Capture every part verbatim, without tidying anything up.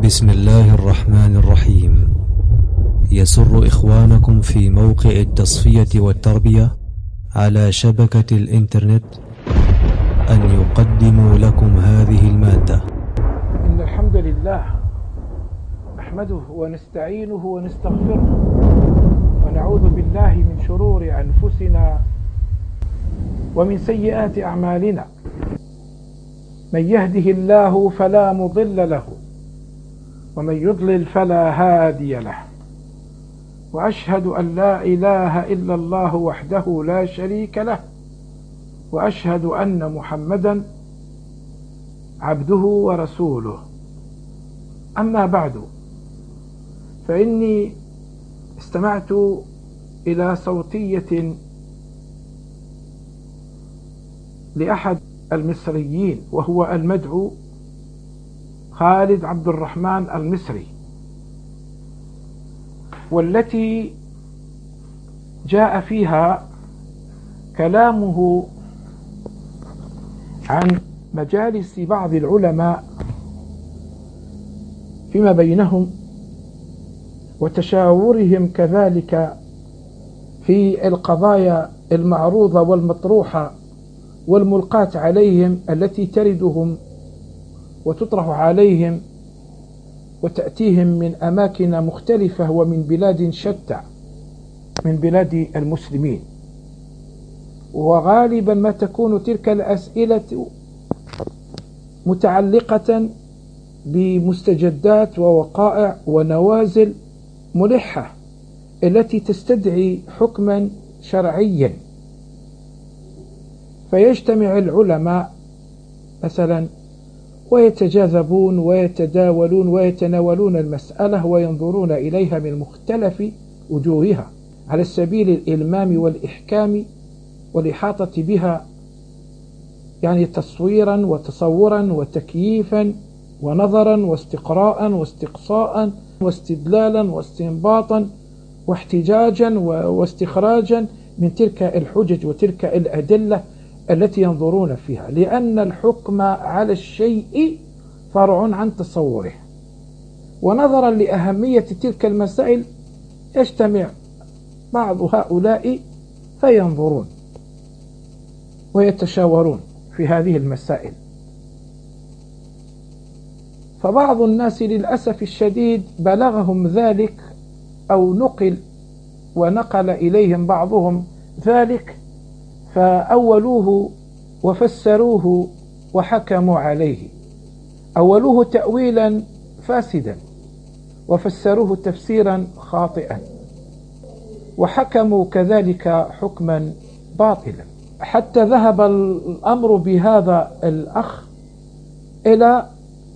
بسم الله الرحمن الرحيم. يسر إخوانكم في موقع التصفية والتربية على شبكة الإنترنت أن يقدموا لكم هذه المادة. إن الحمد لله نحمده ونستعينه ونستغفره ونعوذ بالله من شرور أنفسنا ومن سيئات أعمالنا. من يهده الله فلا مضل له ومن يضلل فلا هادي له، وأشهد أن لا إله إلا الله وحده لا شريك له، وأشهد أن محمدا عبده ورسوله. أما بعد، فإني استمعت إلى صوتية لأحد المصريين وهو المدعو خالد عبد الرحمن المصري، والتي جاء فيها كلامه عن مجالس بعض العلماء فيما بينهم وتشاورهم كذلك في القضايا المعروضة والمطروحة والملقاة عليهم التي تردهم وتطرح عليهم وتأتيهم من أماكن مختلفة ومن بلاد شتى من بلاد المسلمين. وغالبا ما تكون تلك الأسئلة متعلقة بمستجدات ووقائع ونوازل ملحة التي تستدعي حكما شرعيا، فيجتمع العلماء مثلا ويتجاذبون ويتداولون ويتناولون المسألة وينظرون إليها من مختلف وجوهها على سبيل الإلمام والإحكام والإحاطة بها، يعني تصويرا وتصورا وتكييفا ونظرا واستقراء واستقصاء واستدلالا واستنباطا واحتجاجا واستخراجا من تلك الحجج وتلك الأدلة التي ينظرون فيها، لأن الحكم على الشيء فرع عن تصوره. ونظرا لأهمية تلك المسائل يجتمع بعض هؤلاء فينظرون ويتشاورون في هذه المسائل. فبعض الناس للأسف الشديد بلغهم ذلك أو نقل ونقل إليهم بعضهم ذلك فأولوه وفسروه وحكموا عليه، أولوه تأويلا فاسدا وفسروه تفسيرا خاطئا وحكموا كذلك حكما باطلا، حتى ذهب الأمر بهذا الأخ إلى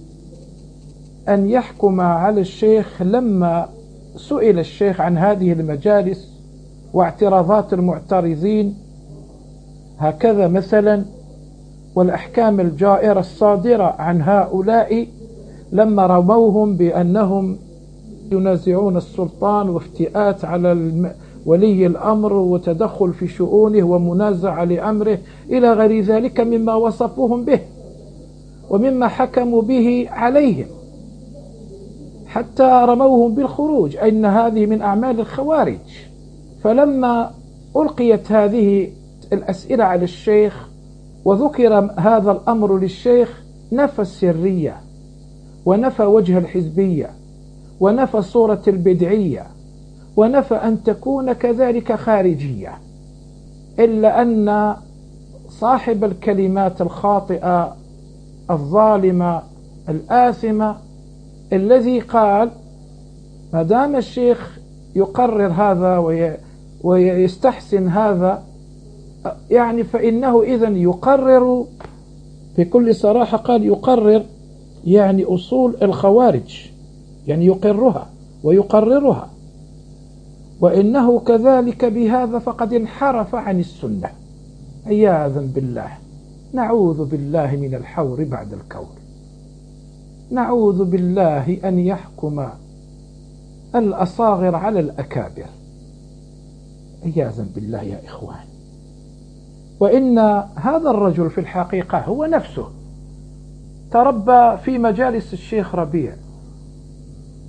أن يحكم على الشيخ لما سئل الشيخ عن هذه المجالس واعتراضات المعترضين هكذا مثلا، والأحكام الجائرة الصادرة عن هؤلاء لما رموهم بأنهم ينازعون السلطان وافتئات على ولي الأمر وتدخل في شؤونه ومنازعة لأمره إلى غير ذلك مما وصفوهم به ومما حكموا به عليهم، حتى رموهم بالخروج، أن هذه من أعمال الخوارج. فلما ألقيت هذه الأسئلة على الشيخ وذكر هذا الأمر للشيخ نفى السرية ونفى وجه الحزبية ونفى صورة البدعية ونفى أن تكون كذلك خارجية، إلا أن صاحب الكلمات الخاطئة الظالمة الآثمة الذي قال ما دام الشيخ يقرر هذا ويستحسن هذا، يعني فإنه إذن يقرر بكل صراحة، قال يقرر يعني أصول الخوارج، يعني يقرها ويقررها، وإنه كذلك بهذا فقد انحرف عن السنة عياذا بالله. نعوذ بالله من الحور بعد الكور، نعوذ بالله أن يحكم الأصاغر على الأكابر عياذا بالله يا إخوان. وإن هذا الرجل في الحقيقة هو نفسه تربى في مجالس الشيخ ربيع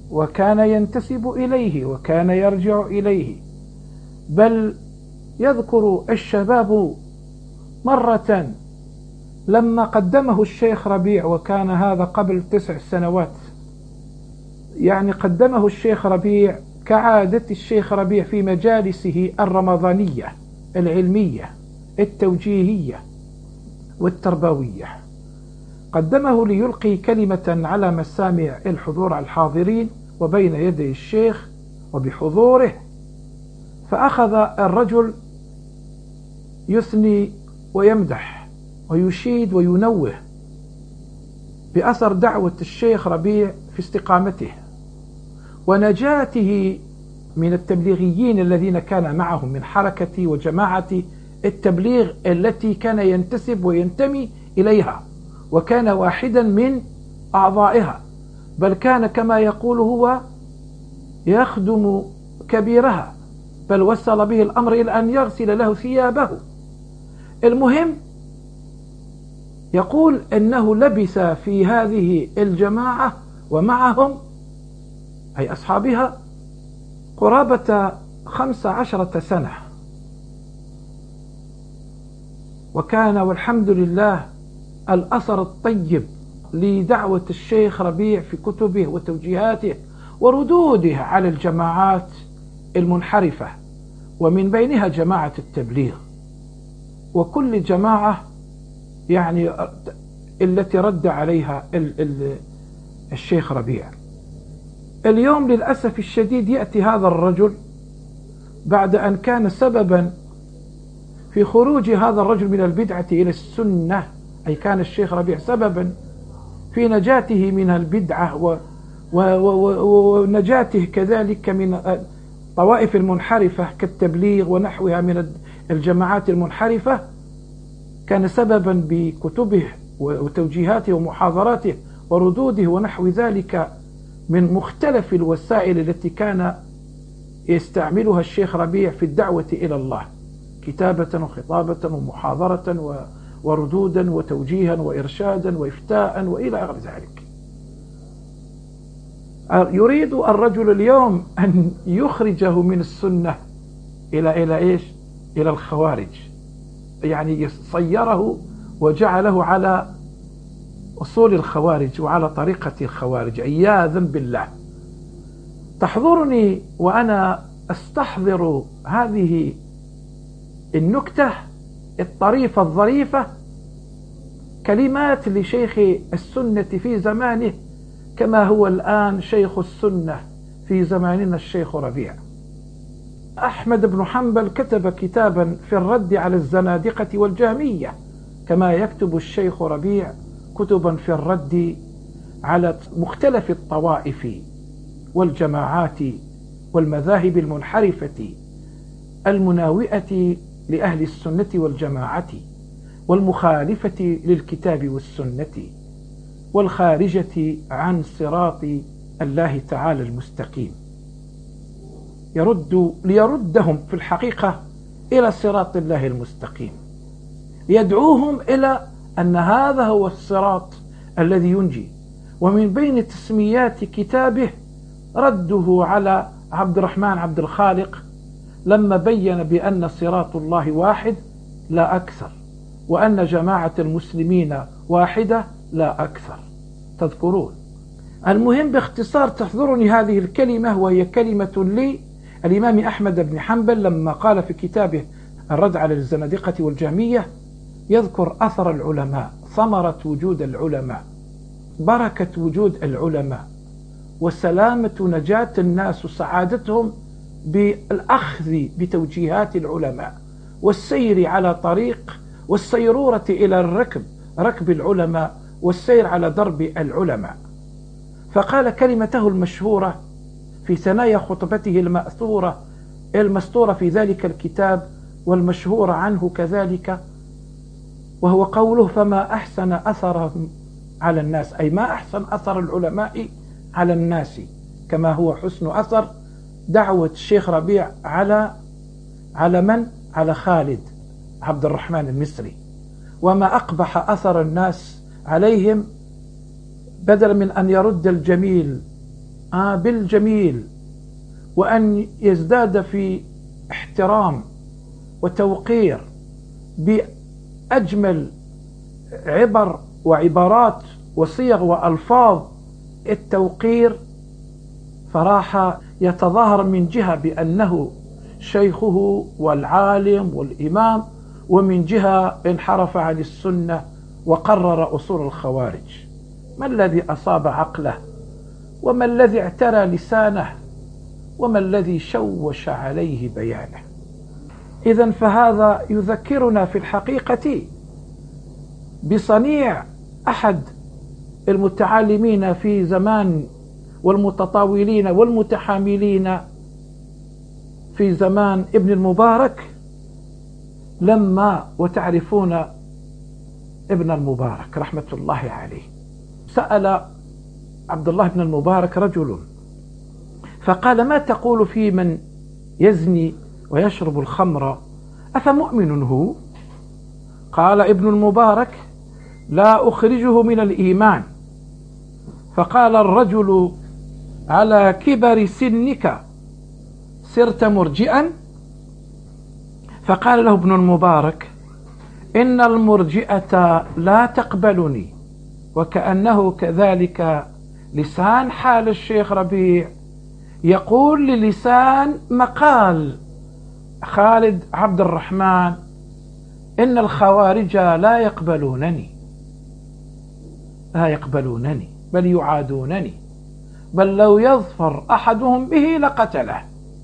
وكان ينتسب إليه وكان يرجع إليه. بل يذكر الشباب مرة لما قدمه الشيخ ربيع، وكان هذا قبل تسع سنوات، يعني قدمه الشيخ ربيع كعادة الشيخ ربيع في مجالسه الرمضانية العلمية التوجيهية والتربوية، قدمه ليلقي كلمة على مسامع الحضور الحاضرين وبين يدي الشيخ وبحضوره. فأخذ الرجل يثني ويمدح ويشيد وينوه بأثر دعوة الشيخ ربيع في استقامته ونجاته من التبليغيين الذين كان معهم من حركة وجماعة التبليغ التي كان ينتسب وينتمي إليها، وكان واحدا من أعضائها، بل كان كما يقول هو يخدم كبيرها، بل وصل به الأمر إلى أن يغسل له ثيابه. المهم يقول إنه لبث في هذه الجماعة ومعهم أي أصحابها قرابة خمس عشرة سنة، وكان والحمد لله الأثر الطيب لدعوة الشيخ ربيع في كتبه وتوجيهاته وردوده على الجماعات المنحرفة، ومن بينها جماعة التبليغ، وكل جماعة يعني التي رد عليها الشيخ ربيع. اليوم للأسف الشديد يأتي هذا الرجل بعد أن كان سببا في خروج هذا الرجل من البدعة إلى السنة، أي كان الشيخ ربيع سببا في نجاته من البدعة ونجاته كذلك من الطوائف المنحرفة كالتبليغ ونحوها من الجماعات المنحرفة. كان سببا بكتبه وتوجيهاته ومحاضراته وردوده ونحو ذلك من مختلف الوسائل التي كان يستعملها الشيخ ربيع في الدعوة إلى الله، كتابة وخطابة ومحاضرة وردودا وتوجيها وإرشادا وإفتاء وإلى غير ذلك. يريد الرجل اليوم أن يخرجه من السنة إلى إلى إيش؟ إلى الخوارج، يعني صيره وجعله على أصول الخوارج وعلى طريقة الخوارج عياذا بالله. تحضرني وأنا أستحضر هذه النكتة الطريفة الظريفة كلمات لشيخ السنة في زمانه كما هو الآن شيخ السنة في زماننا الشيخ ربيع. أحمد بن حنبل كتب كتابا في الرد على الزنادقة والجهمية، كما يكتب الشيخ ربيع كتبا في الرد على مختلف الطوائف والجماعات والمذاهب المنحرفة المناوئة لأهل السنة والجماعة والمخالفة للكتاب والسنة والخارجة عن صراط الله تعالى المستقيم، يرد ليردهم في الحقيقة إلى صراط الله المستقيم، يدعوهم إلى أن هذا هو الصراط الذي ينجي. ومن بين تسميات كتابه رده على عبد الرحمن عبد الخالق لما بين بأن صراط الله واحد لا أكثر، وأن جماعة المسلمين واحدة لا أكثر، تذكرون. المهم باختصار تحضرني هذه الكلمة، وهي كلمة للإمام أحمد بن حنبل لما قال في كتابه الرد على الزنادقة والجهمية، يذكر أثر العلماء، ثمرة وجود العلماء، بركة وجود العلماء، وسلامة نجاة الناس وسعادتهم بالأخذ بتوجيهات العلماء والسير على طريق والسيرورة إلى الركب ركب العلماء والسير على درب العلماء. فقال كلمته المشهورة في ثنايا خطبته المأثورة المستورة في ذلك الكتاب والمشهور عنه كذلك، وهو قوله: فما أحسن أثرهم على الناس، أي ما أحسن أثر العلماء على الناس كما هو حسن أثر دعوة الشيخ ربيع على على من؟ على خالد عبد الرحمن المصري. وما أقبح أثر الناس عليهم، بدلا من أن يرد الجميل بالجميل، وأن يزداد في احترام وتوقير بأجمل عبر وعبارات وصيغ وألفاظ التوقير، فراح يتظاهر من جهة بأنه شيخه والعالم والإمام، ومن جهة انحرف عن السنة وقرر أصول الخوارج. ما الذي أصاب عقله؟ وما الذي اعترى لسانه؟ وما الذي شوش عليه بيانه؟ إذن فهذا يذكرنا في الحقيقة بصنيع أحد المتعلمين في زمان، والمتطاولين والمتحاملين في زمان ابن المبارك، لما وتعرفون ابن المبارك رحمة الله عليه، سأل عبد الله بن المبارك رجل فقال: ما تقول في من يزني ويشرب الخمر، أفمؤمن هو؟ قال ابن المبارك: لا أخرجه من الإيمان. فقال الرجل: على كبر سنك صرت مرجئا؟ فقال له ابن المبارك: إن المرجئة لا تقبلني. وكأنه كذلك لسان حال الشيخ ربيع يقول للسان مقال خالد عبد الرحمن: إن الخوارج لا يقبلونني، لا يقبلونني بل يعادونني، بل لو يظفر أحدهم به لقتله،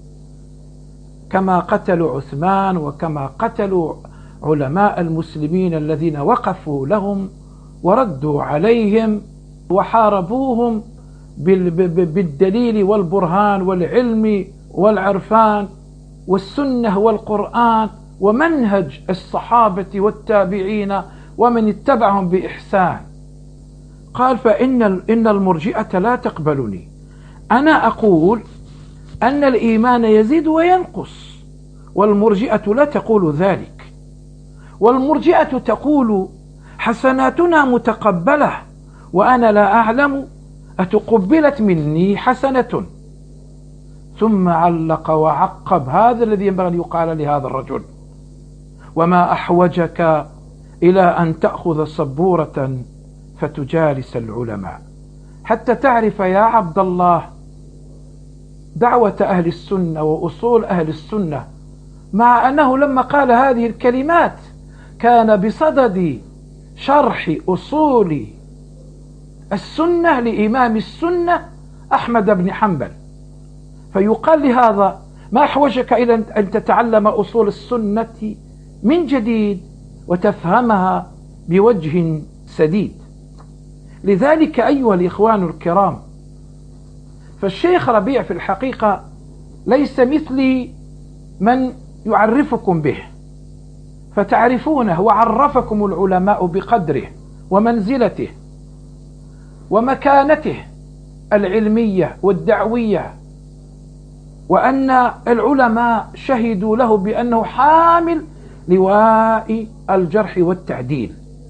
كما قتلوا عثمان وكما قتلوا علماء المسلمين الذين وقفوا لهم وردوا عليهم وحاربوهم بالدليل والبرهان والعلم والعرفان والسنة والقرآن ومنهج الصحابة والتابعين ومن اتبعهم بإحسان. قال: فإن إن المرجئة لا تقبلني. أنا أقول أن الإيمان يزيد وينقص، والمرجئة لا تقول ذلك. والمرجئة تقول: حسناتنا متقبلة، وأنا لا أعلم أتقبلت مني حسنة. ثم علق وعقب: هذا الذي ينبغي أن يقال لهذا الرجل: وما أحوجك إلى أن تأخذ سبورة فتجالس العلماء حتى تعرف يا عبد الله دعوة أهل السنة وأصول أهل السنة، مع أنه لما قال هذه الكلمات كان بصدد شرح أصول السنة لإمام السنة أحمد بن حنبل. فيقال لهذا: ما أحوجك إلى أن تتعلم أصول السنة من جديد وتفهمها بوجه سديد. لذلك أيها الإخوان الكرام، فالشيخ ربيع في الحقيقة ليس مثلي من يعرفكم به فتعرفونه، وعرفكم العلماء بقدره ومنزلته ومكانته العلمية والدعوية، وأن العلماء شهدوا له بأنه حامل لواء الجرح والتعديل،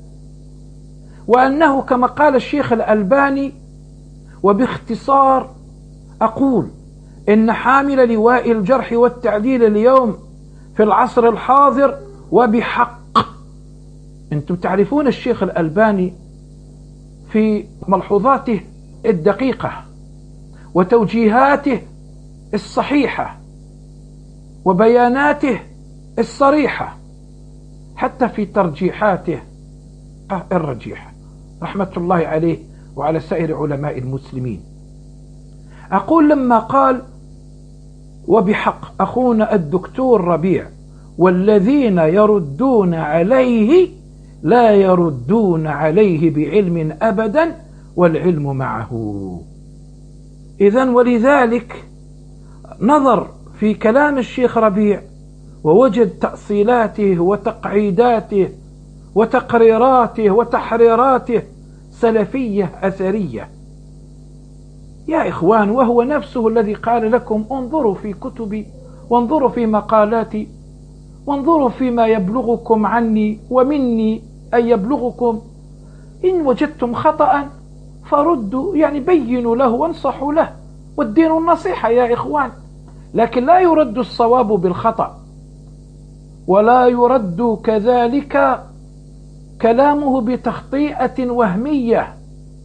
وأنه كما قال الشيخ الألباني، وباختصار أقول إن حامل لواء الجرح والتعديل اليوم في العصر الحاضر وبحق. أنتم تعرفون الشيخ الألباني في ملحوظاته الدقيقة وتوجيهاته الصحيحة وبياناته الصريحة، حتى في ترجيحاته الرجيحة، رحمة الله عليه وعلى سائر علماء المسلمين. أقول لما قال وبحق أخونا الدكتور ربيع: والذين يردون عليه لا يردون عليه بعلم أبدا والعلم معه. إذن ولذلك نظر في كلام الشيخ ربيع ووجد تأصيلاته وتقعيداته وتقريراته وتحريراته سلفية أثرية يا إخوان، وهو نفسه الذي قال لكم: انظروا في كتبي وانظروا في مقالاتي وانظروا فيما يبلغكم عني ومني أن يبلغكم، إن وجدتم خطأ فردوا، يعني بينوا له وانصحوا له والدين النصيحة يا إخوان، لكن لا يرد الصواب بالخطأ، ولا يرد كذلك كلامه بتخطيئة وهمية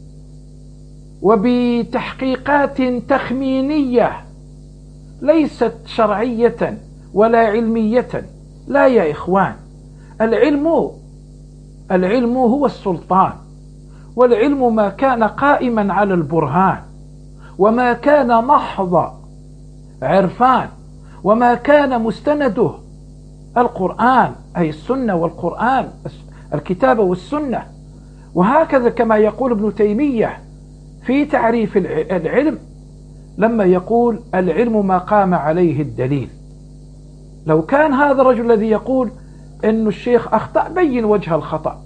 وبتحقيقات تخمينية ليست شرعية ولا علمية. لا يا إخوان، العلم العلم هو السلطان، والعلم ما كان قائما على البرهان، وما كان محض عرفان، وما كان مستنده القرآن أي السنة والقرآن، الكتاب والسنة. وهكذا كما يقول ابن تيمية في تعريف العلم لما يقول العلم ما قام عليه الدليل. لو كان هذا الرجل الذي يقول أن الشيخ أخطأ بين وجه الخطأ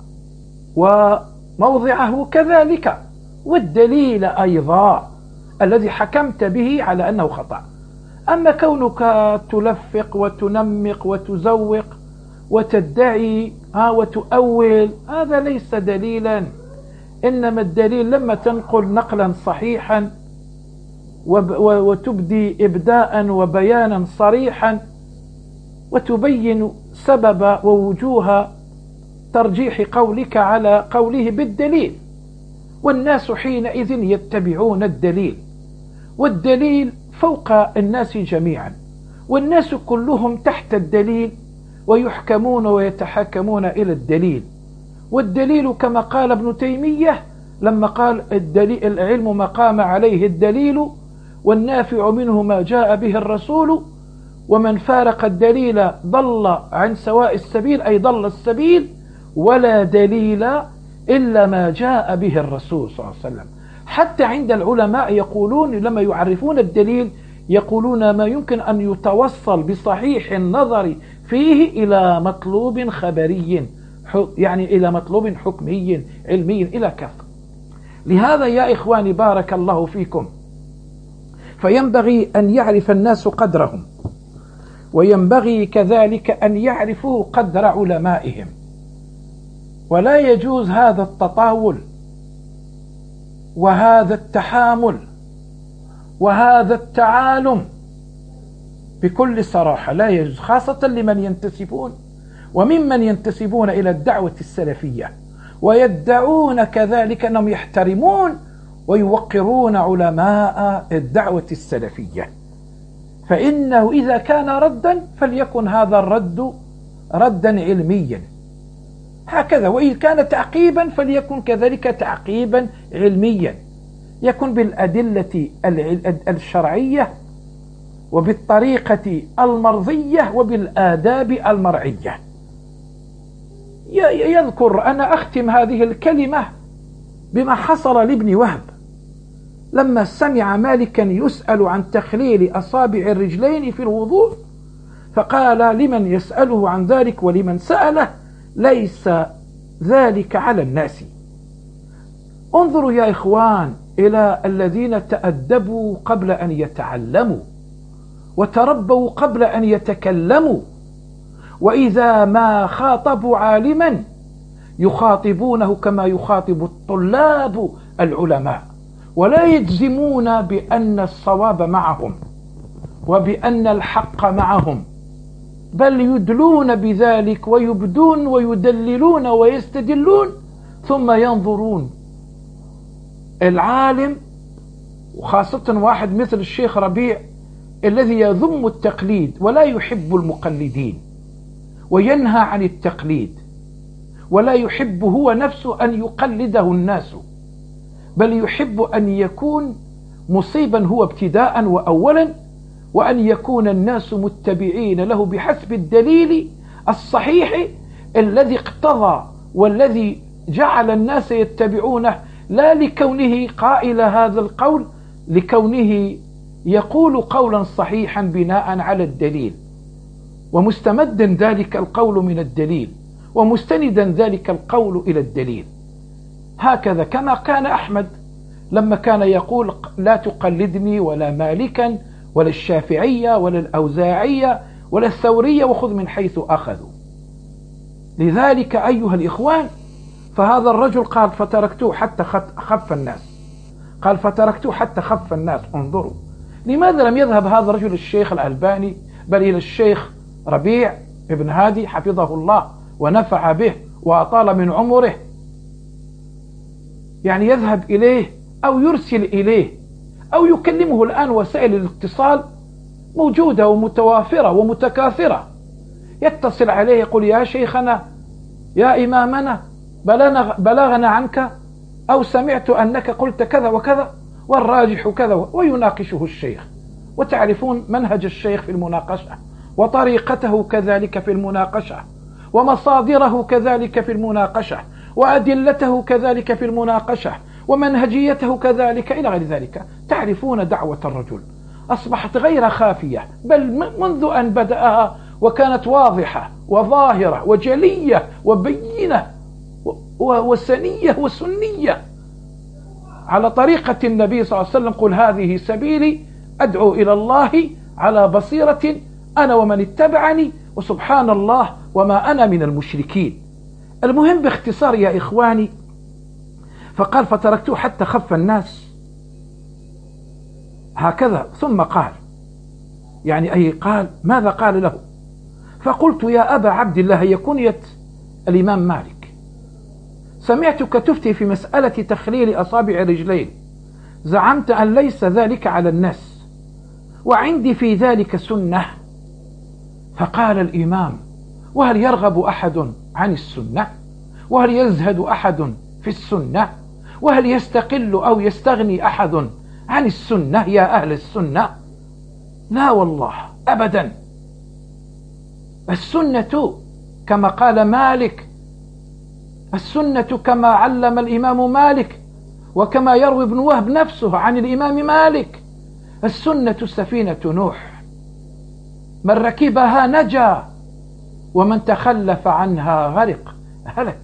وموضعه كذلك والدليل أيضا الذي حكمت به على أنه خطأ. أما كونك تلفق وتنمق وتزوق وتدعي ها وتؤول، هذا ليس دليلا. إنما الدليل لما تنقل نقلا صحيحا وتبدي إبداء وبيانا صريحا وتبين سبب ووجوه ترجيح قولك على قوله بالدليل، والناس حينئذ يتبعون الدليل، والدليل فوق الناس جميعا، والناس كلهم تحت الدليل ويحكمون ويتحاكمون إلى الدليل. والدليل كما قال ابن تيمية لما قال الدليل العلم ما قام عليه الدليل والنافع منه ما جاء به الرسول، ومن فارق الدليل ضل عن سواء السبيل أي ضل السبيل، ولا دليل إلا ما جاء به الرسول صلى الله عليه وسلم. حتى عند العلماء يقولون لما يعرفون الدليل يقولون ما يمكن أن يتوصل بصحيح النظر فيه إلى مطلوب خبري، يعني إلى مطلوب حكمي علمي إلى كذا. لهذا يا إخواني بارك الله فيكم، فينبغي أن يعرف الناس قدرهم، وينبغي كذلك أن يعرفوا قدر علمائهم، ولا يجوز هذا التطاول وهذا التحامل وهذا التعالم بكل صراحة، لا يجوز، خاصة لمن ينتسبون وممن ينتسبون إلى الدعوة السلفية ويدعون كذلك أنهم يحترمون ويوقرون علماء الدعوة السلفية. فإنه إذا كان ردا فليكن هذا الرد ردا علميا هكذا، وإن كان تعقيبا فليكن كذلك تعقيبا علميا، يكون بالأدلة الشرعية وبالطريقة المرضية وبالآداب المرعية. يذكر أنا أختم هذه الكلمة بما حصل لابن وهب لما سمع مالكا يسأل عن تخليل أصابع الرجلين في الوضوء، فقال لمن يسأله عن ذلك ولمن سأله ليس ذلك على الناس. انظروا يا إخوان إلى الذين تأدبوا قبل أن يتعلموا وتربوا قبل أن يتكلموا، وإذا ما خاطبوا عالما يخاطبونه كما يخاطب الطلاب العلماء، ولا يجزمون بأن الصواب معهم وبأن الحق معهم، بل يدلون بذلك ويبدون ويدللون ويستدلون ثم ينظرون. العالم وخاصة واحد مثل الشيخ ربيع الذي يذم التقليد ولا يحب المقلدين وينهى عن التقليد، ولا يحب هو نفسه أن يقلده الناس، بل يحب أن يكون مصيبا هو ابتداء وأولا، وأن يكون الناس متبعين له بحسب الدليل الصحيح الذي اقتضى والذي جعل الناس يتبعونه، لا لكونه قائل هذا القول، لكونه يقول قولا صحيحا بناء على الدليل، ومستمدا ذلك القول من الدليل، ومستندا ذلك القول إلى الدليل. هكذا كما كان أحمد لما كان يقول لا تقلدني ولا مالكا ولا الشافعية ولا الأوزاعية ولا الثورية وخذ من حيث أخذوا. لذلك أيها الإخوان، فهذا الرجل قال فتركته حتى خف الناس، قال فتركته حتى خف الناس. انظروا لماذا لم يذهب هذا الرجل الشيخ الألباني بل إلى الشيخ ربيع ابن هادي حفظه الله ونفع به وأطال من عمره، يعني يذهب إليه أو يرسل إليه أو يكلمه؟ الآن وسائل الاتصال موجودة ومتوافرة ومتكاثرة، يتصل عليه يقول يا شيخنا يا إمامنا بلغنا عنك أو سمعت أنك قلت كذا وكذا والراجح كذا، ويناقشه الشيخ. وتعرفون منهج الشيخ في المناقشة وطريقته كذلك في المناقشة ومصادره كذلك في المناقشة وأدلته كذلك في المناقشة ومنهجيته كذلك إلى غير ذلك. تعرفون دعوة الرجل أصبحت غير خافية، بل منذ أن بدأها وكانت واضحة وظاهرة وجلية وبينة وسنية وسنية على طريقة النبي صلى الله عليه وسلم: قل هذه سبيلي أدعو إلى الله على بصيرة أنا ومن اتبعني وسبحان الله وما أنا من المشركين. المهم باختصار يا إخواني، فقال فتركته حتى خف الناس هكذا، ثم قال يعني أي قال ماذا قال له؟ فقلت يا أبا عبد الله، هي كنية الإمام مالك، سمعتك تفتي في مسألة تخليل أصابع الرجلين، زعمت أن ليس ذلك على الناس وعندي في ذلك سنة. فقال الإمام وهل يرغب أحد عن السنة؟ وهل يزهد أحد في السنة؟ وهل يستقل أو يستغني أحد عن السنة يا أهل السنة؟ لا والله أبدا. السنة كما قال مالك، السنة كما علم الإمام مالك وكما يروي ابن وهب نفسه عن الإمام مالك، السنة سفينة نوح، من ركبها نجا ومن تخلف عنها غرق هلك.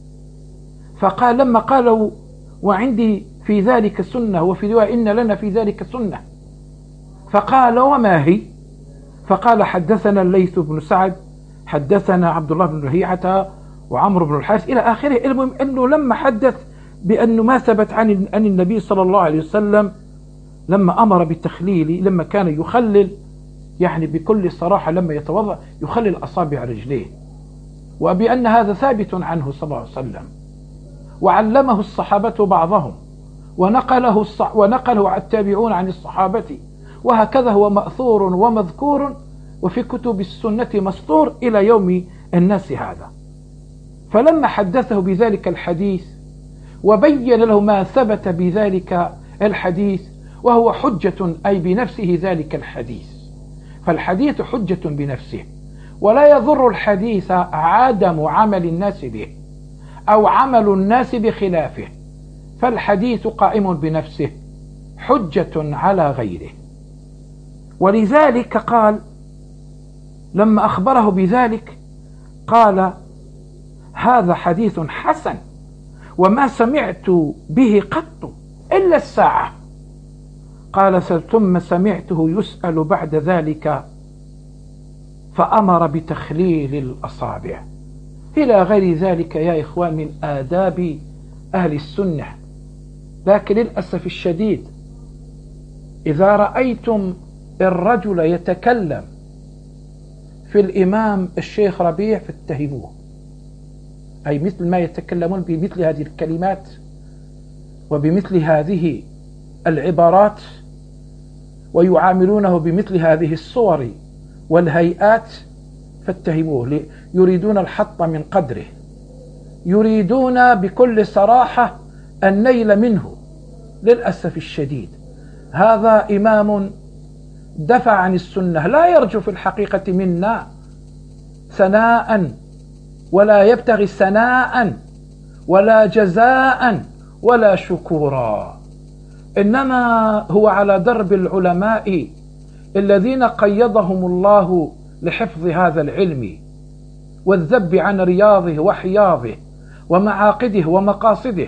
فقال لما قالوا وعندي في ذلك سنة وفي رواية إن لنا في ذلك سنة، فقال وما هي؟ فقال حدثنا الليث بن سعد حدثنا عبد الله بن رهيعة وعمرو بن الحارث إلى آخره. المهم أنه لما حدث بأنه ما ثبت عن عن النبي صلى الله عليه وسلم لما أمر بالتخليل، لما كان يخلل يعني بكل صراحة لما يتوضأ يخلل أصابع رجليه، وبأن هذا ثابت عنه صلى الله عليه وسلم، وعلمه الصحابة بعضهم ونقله الصح ونقله التابعون عن الصحابة، وهكذا هو مأثور ومذكور وفي كتب السنة مسطور إلى يوم الناس هذا. فلما حدثه بذلك الحديث وبين له ما ثبت بذلك الحديث، وهو حجة أي بنفسه ذلك الحديث، فالحديث حجة بنفسه، ولا يضر الحديث عدم عمل الناس به أو عمل الناس بخلافه، فالحديث قائم بنفسه حجة على غيره. ولذلك قال لما أخبره بذلك قال هذا حديث حسن وما سمعت به قط إلا الساعة. قال ثم سمعته يسأل بعد ذلك فأمر بتخليل الأصابع إلى غير ذلك يا إخوان من آداب أهل السنة. لكن للأسف الشديد إذا رأيتم الرجل يتكلم في الإمام الشيخ ربيع فاتهموه، أي مثل ما يتكلمون بمثل هذه الكلمات وبمثل هذه العبارات ويعاملونه بمثل هذه الصور والهيئات فاتهموه، يريدون الحط من قدره، يريدون بكل صراحة النيل منه. للأسف الشديد هذا إمام دفع عن السنة، لا يرجو في الحقيقة منا ثناء ولا يبتغي ثناء ولا جزاء ولا شكورا، إنما هو على درب العلماء الذين قيضهم الله لحفظ هذا العلم والذب عن رياضه وحياضه ومعاقده ومقاصده،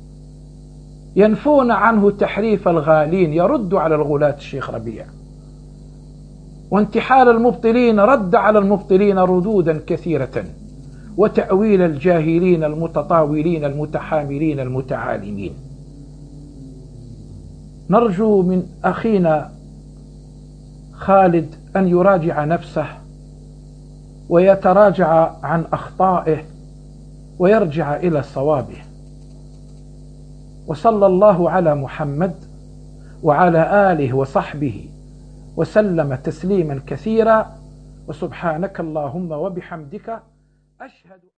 ينفون عنه تحريف الغالين، يرد على الغلاة الشيخ ربيع، وانتحال المبطلين رد على المبطلين ردودا كثيرة، وتأويل الجاهلين المتطاولين المتحاملين المتعالمين. نرجو من أخينا خالد أن يراجع نفسه ويتراجع عن أخطائه ويرجع إلى صوابه. وصلى الله على محمد وعلى آله وصحبه وسلم تسليما كثيرا. وسبحانك اللهم وبحمدك أشهد